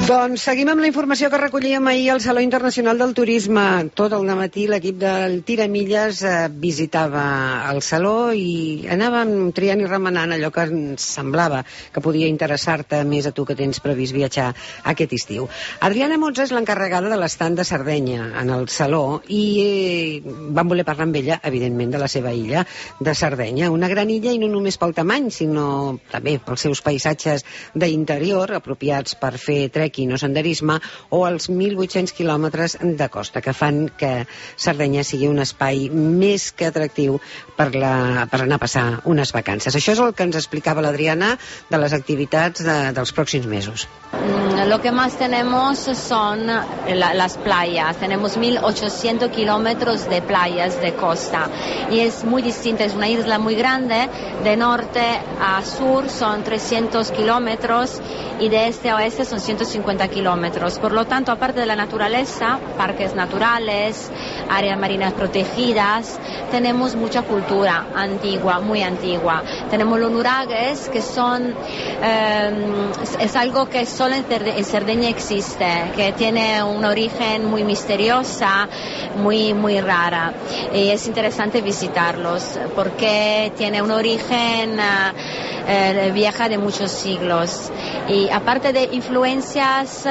Doncs seguim amb la informació que recollíem ahir al Saló Internacional del Turisme. Tot el dematí l'equip del Tiramilles visitava el Saló i anàvem triant i remenant allò que ens semblava que podia interessar-te més a tu que tens previst viatjar aquest estiu. Adriana Motza és l'encarregada de l'estand de Sardenya en el Saló i vam voler parlar amb ella, evidentment, de la seva illa de Sardenya. Una gran illa i no només pel tamany, sinó també pels seus paisatges d'interior apropiats per fer trekking o senderisme, o els 1.800 quilòmetres de costa que fan que Sardenya sigui un espai més que atractiu per anar a passar unes vacances. Això és el que ens explicava l'Adriana de les activitats dels pròxims mesos. Lo que más tenemos son las playas. Tenemos 1.800 kilómetros de playas de costa y es muy distinta, es una isla muy grande, de norte a sur son 300 kilómetros y de este a oeste son 150 kilómetros. Por lo tanto, aparte de la naturaleza, parques naturales, áreas marinas protegidas, tenemos mucha cultura antigua, muy antigua. Tenemos los nuragues, que son es algo que solo en Cerdeña existe, que tiene un origen muy misteriosa, muy rara, y es interesante visitarlos porque tiene un origen vieja de muchos siglos. Y aparte de influencias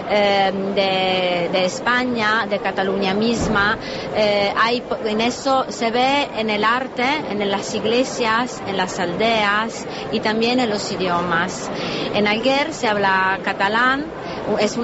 de España, de Cataluña misma, en eso se ve en el arte, en las iglesias, en las aldeas y también en los idiomas. En Alguer se habla catalán, es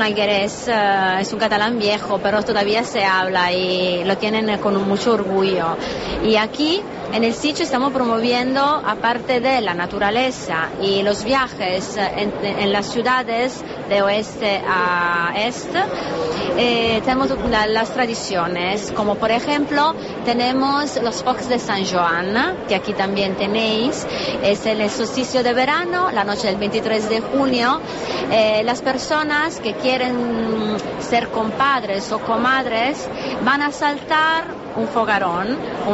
un catalán viejo, pero todavía se habla y lo tienen con mucho orgullo. Y aquí en el sitio estamos promoviendo, aparte de la naturaleza y los viajes en las ciudades de oeste a este, tenemos las tradiciones, como por ejemplo tenemos los Focs de San Joan, que aquí también tenéis, es en el solsticio de verano, la noche del 23 de junio, las personas que quieren ser compadres o comadres van a saltar un fogarón,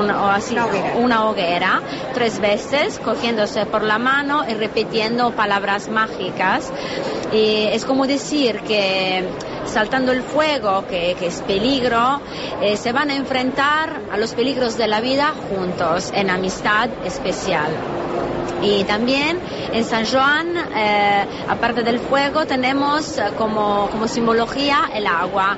una hoguera, 3 veces, cogiéndose por la mano y repitiendo palabras mágicas. Y es como decir que saltando el fuego, que es peligro, se van a enfrentar a los peligros de la vida juntos, en amistad especial. Y también en San Joan, aparte del fuego, tenemos como simbología el agua.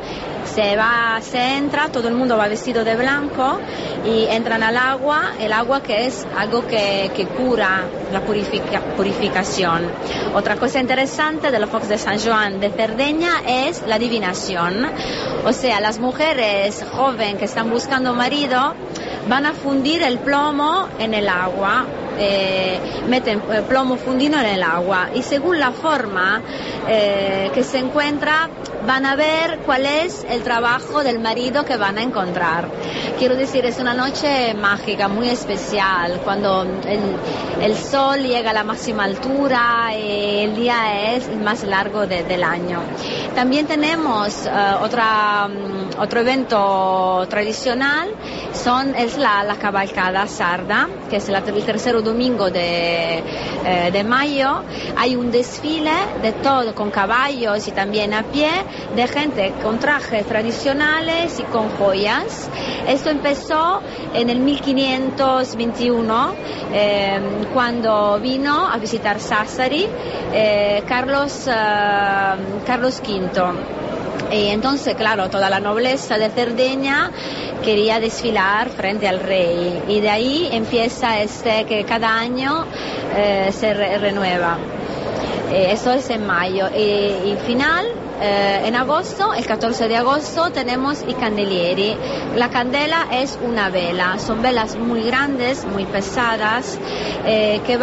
Se entra, todo el mundo va vestido de blanco y entran al agua, el agua que es algo que cura la purificación. Otra cosa interesante de los Focs de San Joan de Cerdeña es la adivinación. O sea, las mujeres jóvenes que están buscando marido van a fundir el plomo en el agua. Meten plomo fundido en el agua y según la forma que se encuentra van a ver cuál es el trabajo del marido que van a encontrar. Quiero decir, es una noche mágica, muy especial, cuando el sol llega a la máxima altura y el día es el más largo del año. También tenemos otro evento tradicional, es la cabalcada sarda, que es el tercer domingo de mayo. Hay un desfile de todo, con caballos y también a pie, de gente con trajes tradicionales y con joyas. Esto empezó en el 1521, cuando vino a visitar Sassari Carlos V. Y entonces, claro, toda la nobleza de Cerdeña quería desfilar frente al rey. Y de ahí empieza que cada año se renueva. Eso es en mayo. Y final, en agosto, el 14 de agosto, tenemos i candelieri. La candela es una vela. Son velas muy grandes, muy pesadas, que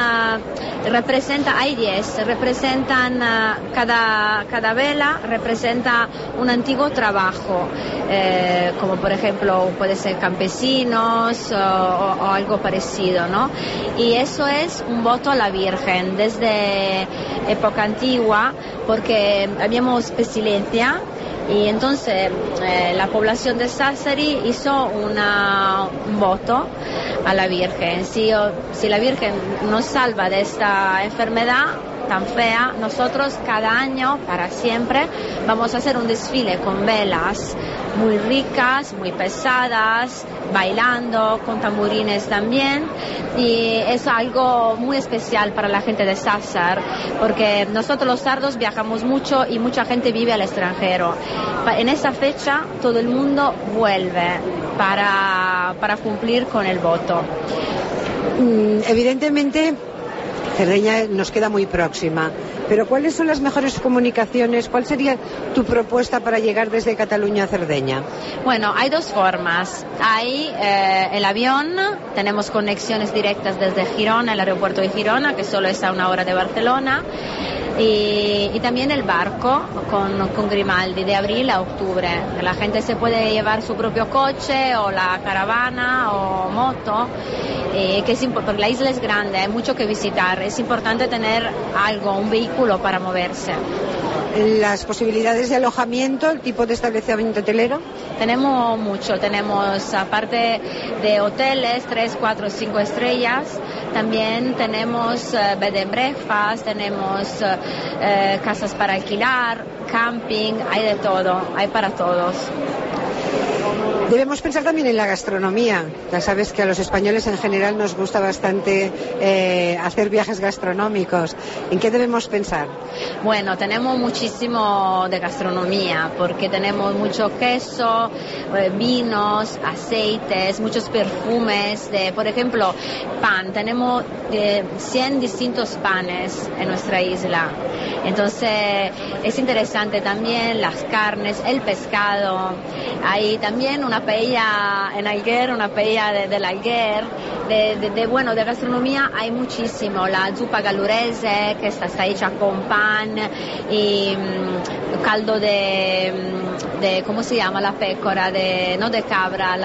hay 10, representan cada vela representa un antiguo trabajo, como por ejemplo puede ser campesinos o algo parecido, ¿no? Y eso es un voto a la Virgen desde época antigua, porque habíamos pestilencia. Y entonces la población de Sassari hizo un voto a la Virgen. Si la Virgen nos salva de esta enfermedad, tan fea, nosotros cada año, para siempre, vamos a hacer un desfile con velas muy ricas, muy pesadas, bailando, con tamborines también, y es algo muy especial para la gente de Sássar, porque nosotros los sardos viajamos mucho y mucha gente vive al extranjero. En esta fecha todo el mundo vuelve para cumplir con el voto. Evidentemente Cerdeña nos queda muy próxima, pero ¿cuáles son las mejores comunicaciones? ¿Cuál sería tu propuesta para llegar desde Cataluña a Cerdeña? Bueno, hay dos formas. Hay el avión, tenemos conexiones directas desde Girona, el aeropuerto de Girona, que solo está a 1 hora de Barcelona, y también el barco con Grimaldi de abril a octubre. La gente se puede llevar su propio coche o la caravana o moto, porque la isla es grande, hay mucho que visitar, es importante tener algo, un vehículo para moverse. Las posibilidades de alojamiento, el tipo de establecimiento hotelero. Tenemos mucho, tenemos aparte de hoteles 3, 4, 5 estrellas, también tenemos bed and breakfast, tenemos casas para alquilar, camping, hay de todo, hay para todos. Debemos pensar también en la gastronomía. Ya sabes que a los españoles en general nos gusta bastante hacer viajes gastronómicos. ¿En qué debemos pensar? Bueno, tenemos muchísimo de gastronomía, porque tenemos mucho queso, vinos, aceites, muchos perfumes, por ejemplo, pan. Tenemos 100 distintos panes en nuestra isla. Entonces es interesante también las carnes, el pescado. Hay también una paella en Alguer, una paella del Alguer. De gastronomía hay muchísimo. La zuppa gallurese, que está hecha con pan, y caldo de ¿cómo se llama? La pécora, no de cabra,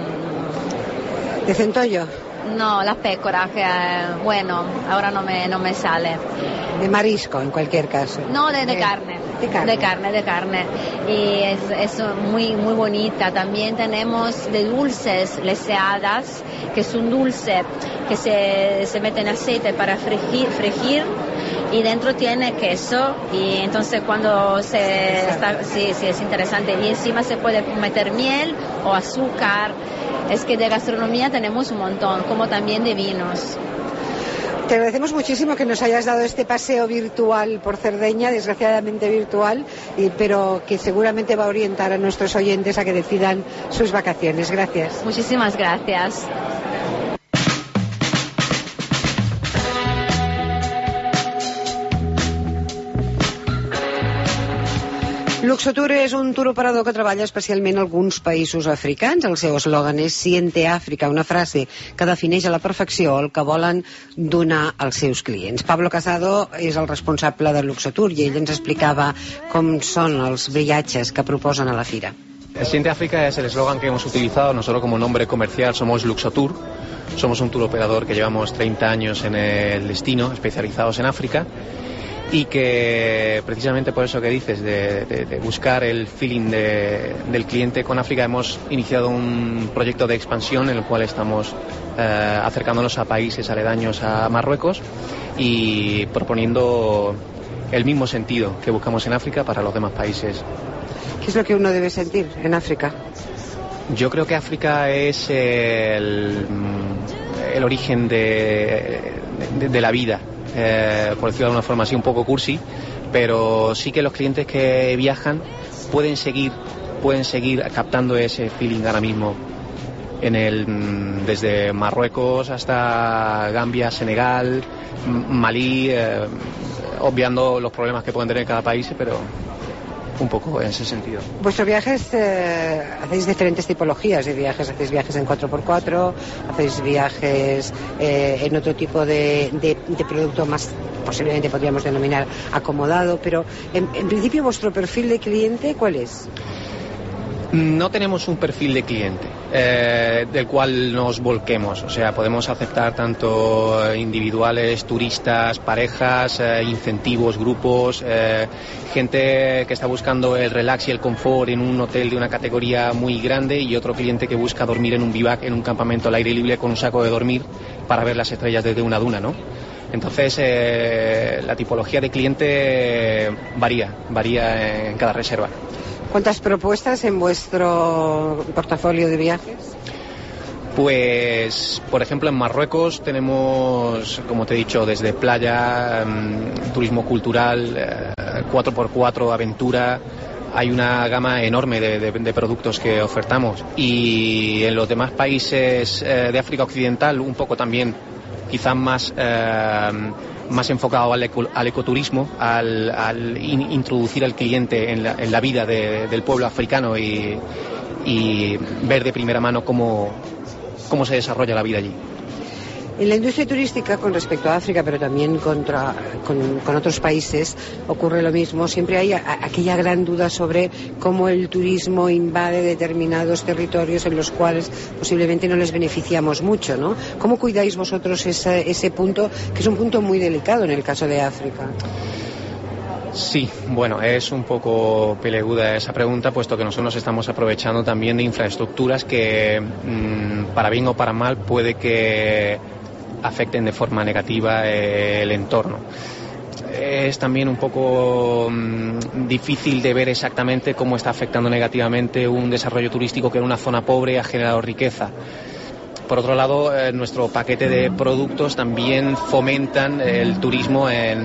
¿de centollo? No, la pécora, que ahora no me sale. De marisco, en cualquier caso. No, de carne. De carne. Y es muy, muy bonita. También tenemos de dulces leseadas, que es un dulce que se mete en aceite para fregir, y dentro tiene queso, y entonces cuando sí, es interesante, y encima se puede meter miel o azúcar. Es que de gastronomía tenemos un montón, como también de vinos. Te agradecemos muchísimo que nos hayas dado este paseo virtual por Cerdeña, desgraciadamente virtual, pero que seguramente va a orientar a nuestros oyentes a que decidan sus vacaciones. Gracias. Muchísimas gracias. Luxotur és un tour operador que treballa especialment a alguns països africans. El seu eslògan és Siente África, una frase que defineix a la perfecció el que volen donar als seus clients. Pablo Casado és el responsable de Luxotur i ell ens explicava com són els viatges que proposen a la fira. Siente África es el eslogan que hemos utilizado, no solo como nombre comercial, somos Luxotur, somos un tour operador que llevamos 30 años en el destino, especializados en África, y que precisamente por eso que dices, de buscar el feeling del cliente con África, hemos iniciado un proyecto de expansión en el cual estamos acercándonos a países aledaños a Marruecos y proponiendo el mismo sentido que buscamos en África para los demás países. ¿Qué es lo que uno debe sentir en África? Yo creo que África es el origen de la vida. Por decirlo de alguna forma así un poco cursi, pero sí que los clientes que viajan pueden seguir captando ese feeling ahora mismo desde Marruecos hasta Gambia, Senegal, Malí, obviando los problemas que pueden tener cada país, pero un poco en ese sentido. Vuestros viajes, hacéis diferentes tipologías de viajes, hacéis viajes en 4x4, hacéis viajes en otro tipo de producto más, posiblemente podríamos denominar acomodado, pero en principio vuestro perfil de cliente, ¿cuál es? No tenemos un perfil de cliente del cual nos volquemos, o sea, podemos aceptar tanto individuales, turistas, parejas, incentivos, grupos, gente que está buscando el relax y el confort en un hotel de una categoría muy grande, y otro cliente que busca dormir en un bivac, en un campamento al aire libre con un saco de dormir para ver las estrellas desde una duna, ¿no? Entonces, la tipología de cliente varía en cada reserva. ¿Cuántas propuestas en vuestro portafolio de viajes? Pues, por ejemplo, en Marruecos tenemos, como te he dicho, desde playa, turismo cultural, 4x4, aventura. Hay una gama enorme de productos que ofertamos. Y en los demás países de África Occidental, un poco también, quizás más enfocado al ecoturismo, al introducir al cliente en la vida del pueblo africano y ver de primera mano cómo se desarrolla la vida allí. En la industria turística, con respecto a África, pero también con otros países, ocurre lo mismo. Siempre hay aquella gran duda sobre cómo el turismo invade determinados territorios en los cuales posiblemente no les beneficiamos mucho, ¿no? ¿Cómo cuidáis vosotros ese punto, que es un punto muy delicado en el caso de África? Sí, bueno, es un poco peleaguda esa pregunta, puesto que nosotros nos estamos aprovechando también de infraestructuras que, para bien o para mal, puede que afecten de forma negativa el entorno. Es también un poco difícil de ver exactamente cómo está afectando negativamente un desarrollo turístico que en una zona pobre ha generado riqueza. Por otro lado, nuestro paquete de productos también fomentan el turismo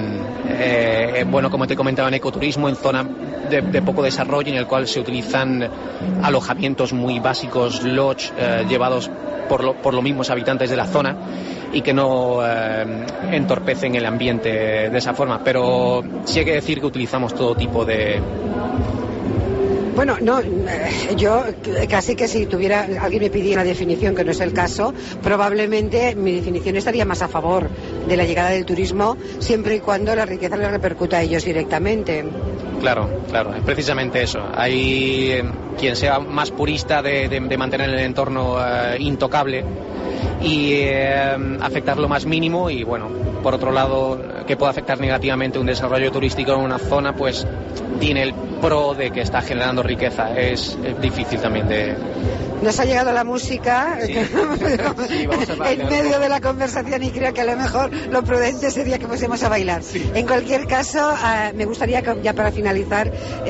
bueno, como te comentaba, en ecoturismo, en zona de poco desarrollo, en el cual se utilizan alojamientos muy básicos, lodge, llevados por los mismos habitantes de la zona y que no entorpecen el ambiente de esa forma. Pero sí hay que decir que utilizamos todo tipo de... Bueno, no, yo casi que si alguien me pidiera una definición, que no es el caso, probablemente mi definición estaría más a favor de la llegada del turismo, siempre y cuando la riqueza les repercuta a ellos directamente. Claro, es precisamente eso. Hay quien sea más purista de mantener el entorno intocable y afectar lo más mínimo, y bueno, por otro lado, que pueda afectar negativamente un desarrollo turístico en una zona, pues tiene el pro de que está generando riqueza. Es difícil también de... Nos ha llegado la música, sí. Sí, vamos a en medio de la conversación, y creo que a lo mejor lo prudente sería que pasemos a bailar. Sí. En cualquier caso, me gustaría que, ya para finalizar,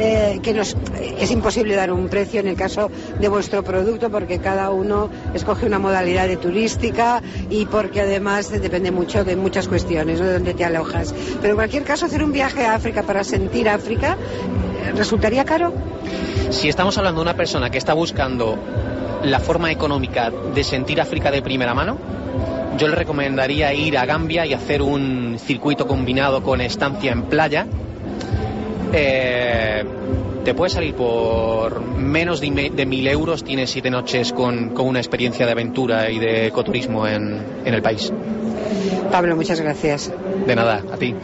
es imposible dar un precio en el caso de vuestro producto, porque cada uno escoge una modalidad de turística y porque además depende mucho de muchas cuestiones, ¿no?, de dónde te alojas. Pero en cualquier caso, hacer un viaje a África para sentir África, ¿resultaría caro? Si estamos hablando de una persona que está buscando la forma económica de sentir África de primera mano, yo le recomendaría ir a Gambia y hacer un circuito combinado con estancia en playa. Te puede salir por menos de 1.000 euros, tienes 7 noches con una experiencia de aventura y de ecoturismo en el país. Pablo, muchas gracias. De nada, a ti.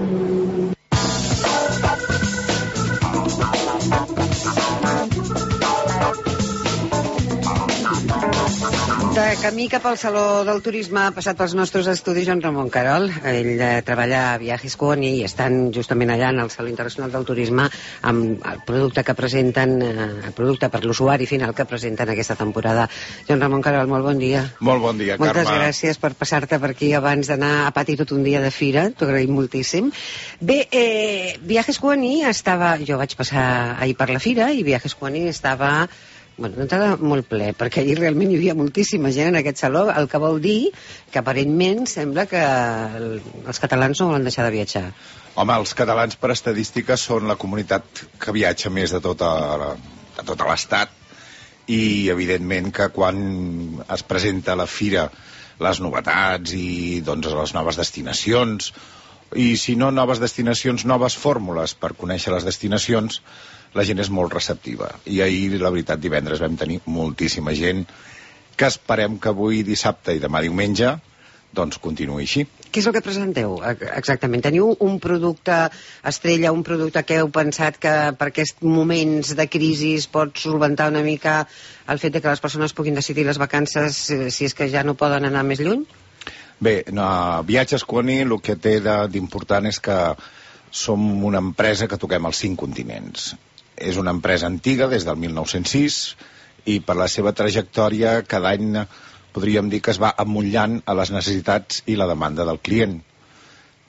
De camí cap al Saló del Turisme ha passat pels nostres estudis Joan Ramon Carol. Ell treballa a Viajes Kuoni i estan justament allà en el Saló Internacional del Turisme amb el producte que presenten, el producte per l'usuari final que presenten aquesta temporada. Joan Ramon Carol, molt bon dia. Molt bon dia, Carme. Moltes gràcies per passar-te per aquí abans d'anar a patir tot un dia de fira. T'ho agraïm moltíssim. Bé, Viajes Kuoni estava... Jo vaig passar ahir per la fira i Viajes Kuoni estava... Bueno, d'entrada molt ple, perquè allí realment hi havia moltíssima gent en aquest saló, el que vol dir que aparentment sembla que els catalans no volen deixar de viatjar. Home, els catalans per estadística són la comunitat que viatja més de tot l'estat, i evidentment que quan es presenta a la fira les novetats i doncs les noves destinacions, i si no noves destinacions, noves fórmules per conèixer les destinacions, la gent és molt receptiva. I ahir, la veritat, divendres vam tenir moltíssima gent, que esperem que avui dissabte i demà diumenge doncs continuï així. Què és el que presenteu exactament? Teniu un producte estrella, un producte que heu pensat que per aquests moments de crisi pot solventar una mica el fet de que les persones puguin decidir les vacances si és que ja no poden anar més lluny? Bé, Viatges Kuoni el que té d'important és que som una empresa que toquem els 5 continents. És una empresa antiga, des del 1906, i per la seva trajectòria cada any podríem dir que es va amollant a les necessitats i la demanda del client.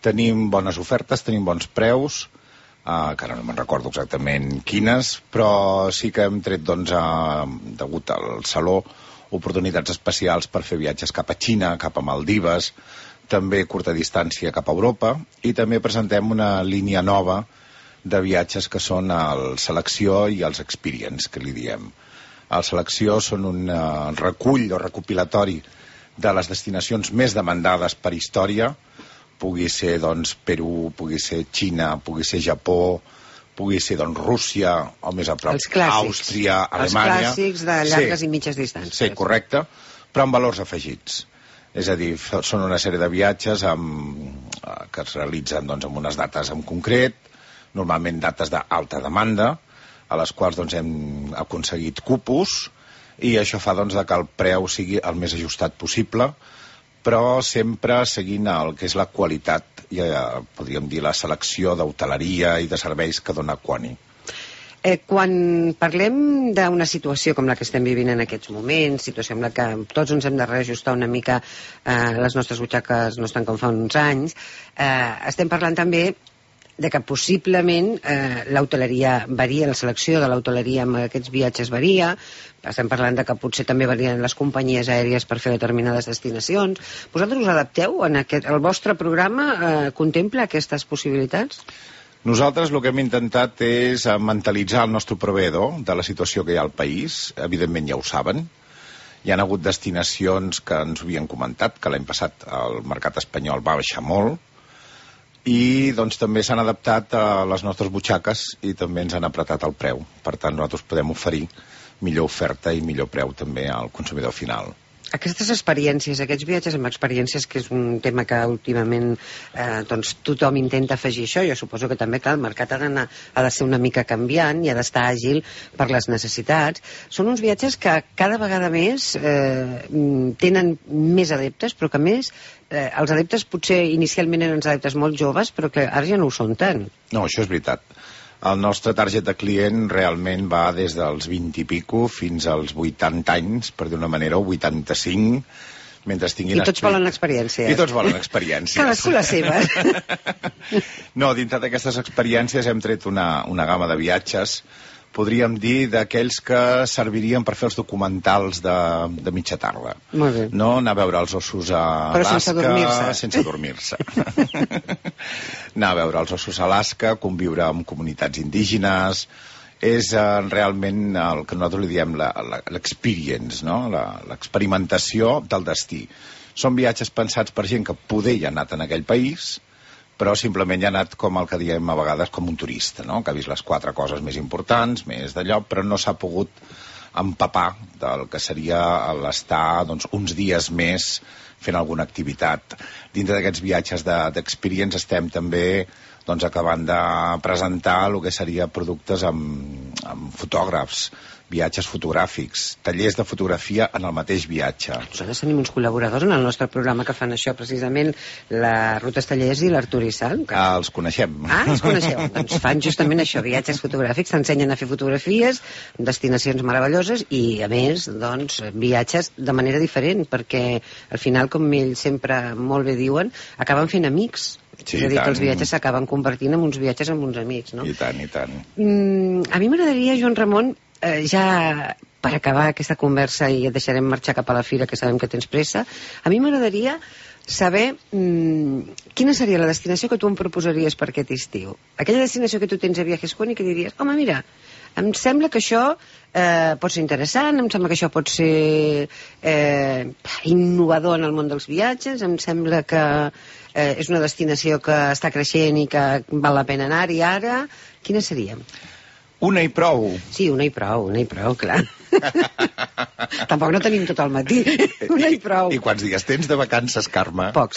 Tenim bones ofertes, tenim bons preus, que ara no me'n recordo exactament quines, però sí que hem tret, doncs, degut al saló, oportunitats especials per fer viatges cap a Xina, cap a Maldives, també curta distància cap a Europa, i també presentem una línia nova de viatges que són el Selecció i els Experience, que li diem. El Selecció són un recull o recopilatori de les destinacions més demandades per història, pugui ser, doncs, Perú, pugui ser Xina, pugui ser Japó, pugui ser, doncs, Rússia, o més a prop, Àustria, Alemanya... Els clàssics de llargues i mitges distàncies. Sí, correcte, però amb valors afegits. És a dir, són una sèrie de viatges que es realitzen, doncs, amb unes dates en concret, normalment dates d'alta demanda, a les quals, doncs, hem aconseguit cupos, i això fa, doncs, que el preu sigui el més ajustat possible, però sempre seguint el que és la qualitat i, podríem dir, la selecció d'hoteleria i de serveis que dona Quani. Quan parlem d'una situació com la que estem vivint en aquests moments, situació en la que tots ens hem de reajustar una mica, les nostres butxaques no estan com fa uns anys, estem parlant també de que possiblement l'hoteleria varia, la selecció de l'hoteleria amb aquests viatges varia, estem parlant de que potser també varien les companyies aèries per fer determinades destinacions. Vosaltres us adapteu? El vostre programa contempla aquestes possibilitats? Nosaltres el que hem intentat és mentalitzar el nostre proveïdor de la situació que hi ha al país. Evidentment ja ho saben. Hi ha hagut destinacions que ens havien comentat que l'any passat el mercat espanyol va baixar molt i doncs també s'han adaptat a les nostres butxaques i també ens han apretat el preu. Per tant, nosaltres podem oferir millor oferta i millor preu també al consumidor final. Aquestes experiències, aquests viatges amb experiències, que és un tema que últimament doncs, tothom intenta afegir això, jo suposo que també, clar, el mercat ha de ser una mica canviant i ha d'estar àgil per les necessitats. Són uns viatges que cada vegada més tenen més adeptes, però que més els adeptes potser inicialment eren uns adeptes molt joves, però que ara ja no ho són tant. No, això és veritat. El nostre target de client realment va des dels 20 i pico fins als 80 anys, per dir una manera, o 85, mentre tinguin... I tots volen experiències. I tots volen experiències. Cadascú la seva. No, dintre d'aquestes experiències hem tret una gamma de viatges, podríem dir, d'aquells que servirien per fer els documentals de mitja tarda. Molt bé. No anar a veure els ossos a Alaska... Però sense dormir-se. Sense dormir-se. Anar a veure els ossos a Alaska, conviure amb comunitats indígenes... És realment el que nosaltres li diem l'experience, no? L'experimentació del destí. Són viatges pensats per gent que poder hi ha anat en aquell país, però simplement hi ha anat com el que diem a vegades com un turista, no? Que ha vist les 4 coses més importants, més d'allò, però no s'ha pogut empapar del que seria l'estar, doncs, uns dies més fent alguna activitat. Dintre d'aquests viatges d'experience estem també, doncs, acabant de presentar el que seria productes amb fotògrafs, viatges fotogràfics, tallers de fotografia en el mateix viatge. Nosaltres tenim uns col·laboradors en el nostre programa que fan això, precisament, la Ruth Estellers i l'Artur Issal. Els coneixem. Els coneixeu. Doncs fan justament això, viatges fotogràfics, t'ensenyen a fer fotografies, destinacions meravelloses i, a més, doncs, viatges de manera diferent, perquè al final, com ells sempre molt bé diuen, acaben fent amics. Sí, és a dir, que els viatges s'acaben convertint en uns viatges amb uns amics, no? I tant, i tant. A mi m'agradaria, Joan Ramon, ja per acabar aquesta conversa i et deixarem marxar cap a la fira, que sabem que tens pressa, a mi m'agradaria saber quina seria la destinació que tu em proposaries per aquest estiu. Aquella destinació que tu tens a Viajes Quani que diries, home, mira, em sembla que això pot ser interessant, em sembla que això pot ser innovador en el món dels viatges, em sembla que és una destinació que està creixent i que val la pena anar-hi ara. Quina seria? Una i prou. Sí, una i prou, clar. Tampoc no tenim tot el matí. Una i prou. I quants dies tens de vacances, Carme? Pocs.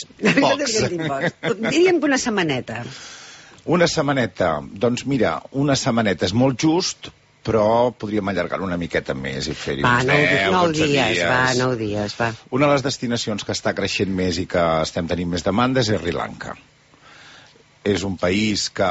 Diríem que una setmaneta. Una setmaneta. Doncs mira, una setmaneta és molt just, però podríem allargar una miqueta més i fer-hi uns 10-12 dies. 9 dies, va. Una de les destinacions que està creixent més i que estem tenint més demandes és Sri Lanka. És un país que,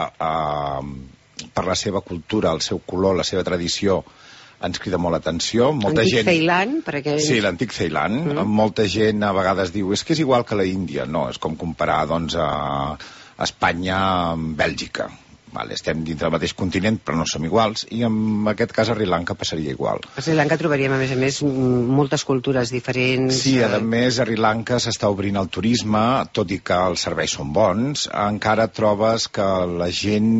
per la seva cultura, el seu color, la seva tradició, ens crida molt l'atenció. Antic Ceilan, per aquells... Sí, l'antic Ceilan. Molta gent a vegades diu és que és igual que la Índia. No, és com comparar, doncs, Espanya amb Bèlgica. Vale, estem dintre del mateix continent, però no som iguals, i en aquest cas a Sri Lanka passaria igual. A Sri Lanka trobaríem, a més, moltes cultures diferents. Sí, a més, a Sri Lanka s'està obrint el turisme, tot i que els serveis són bons, encara trobes que la gent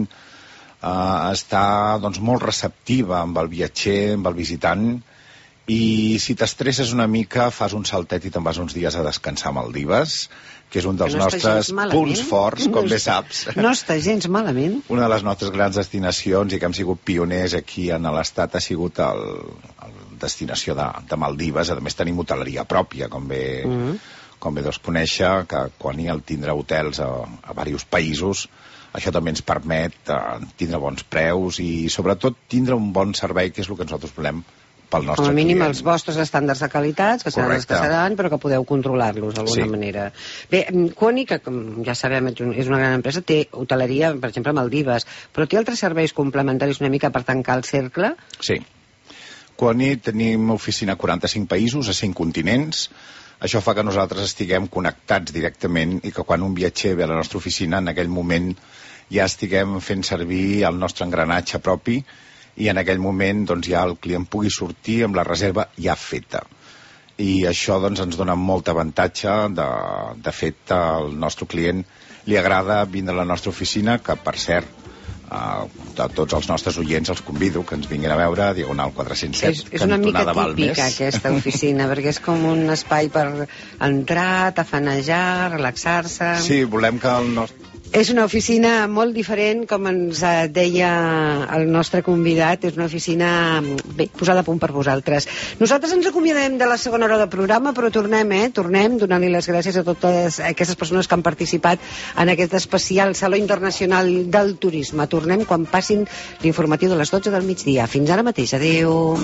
està molt receptiva amb el viatger, amb el visitant, i si t'estresses una mica fas un saltet i te'n vas uns dies a descansar a Maldives, que és un dels nostres punts forts, com bé saps. No està gens malament. Una de les nostres grans destinacions, i que hem sigut pioners aquí en l'estat, ha sigut la destinació de Maldives. A més, tenim hoteleria pròpia, com bé deus conèixer, que quan hi ha el tindre hotels a diversos països, això també ens permet tindre bons preus i, sobretot, tindre un bon servei, que és el que nosaltres volem pel nostre client. Com a mínim client. els vostres estàndards de qualitat, que seran els que seran, però que podeu controlar-los d'alguna manera. Bé, Kuoni, que com ja sabem és una gran empresa, té hoteleria, per exemple, a Maldives, però té altres serveis complementaris una mica per tancar el cercle? Sí. Kuoni tenim oficina a 45 països, a 5 continents. Això fa que nosaltres estiguem connectats directament i que quan un viatger ve a la nostra oficina, en aquell moment ja estiguem fent servir el nostre engranatge propi i en aquell moment ja el client pugui sortir amb la reserva ja feta. I això ens dona molt avantatge. De fet, al nostre client li agrada vindre a la nostra oficina, que per cert, de tots els nostres oients els convido que ens vinguin a veure, Diagonal 407, és una mica cantonada típica Balmes. aquesta oficina, perquè és com un espai per entrar, tafanejar, relaxar-se. Sí, volem que el nostre... És una oficina molt diferent, com ens deia el nostre convidat, és una oficina posada a punt per vosaltres. Nosaltres ens acomiadem de la segona hora del programa, però tornem donant-li les gràcies a totes aquestes persones que han participat en aquest especial Saló Internacional del Turisme. Tornem quan passin l'informatiu de les 12 del migdia. Fins ara mateix. Adéu.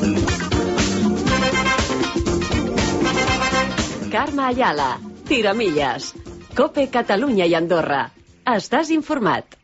Carme Ayala, Tiramilles, COPE Catalunya i Andorra. Estàs informat.